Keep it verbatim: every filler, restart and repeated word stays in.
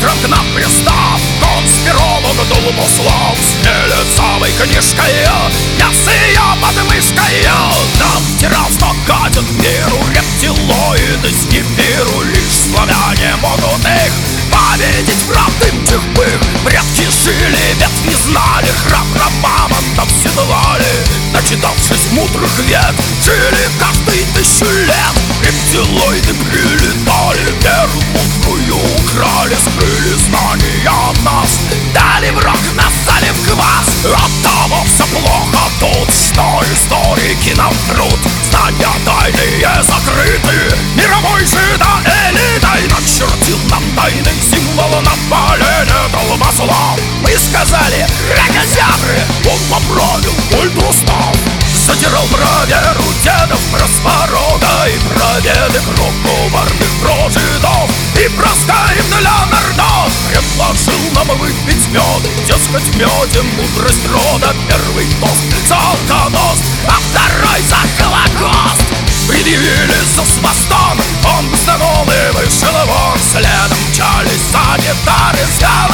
утром к нам пристав конспиролог Долбослав с нелицавой книжкой, я с ее подмышкой. Нам втирал, что гадят миру рептилоиды с Нибиру. Лишь славяне могут их победить, правды тихбых. Предки жили, ветви знали, храбро мамонтов седлали. Начитавшись мудрых вет, жили каждые тысячу лет. Рептилоиды прилетали, веру мудрую украли, скрыли знания от нас, дали в рог, нассали в квас. От того все плохо тут, что историки нам врут. Знания тайные закрыты мировой жидоэлитой. Начертил нам тайный символ на полене Долбослав. Мы сказали ракозябры, он поправил культ устав. Затирал про веру дедов, про Сварога и про деды, про коварных прожидов и про Скайм для нардов. Предложил нам выпить мед, дескать, в меде мудрость рода. Первый тост за алконост, а второй за Холокост. Предъявили за свастон, он вздохнул и вышел вон. Следом мчались санитары с головой.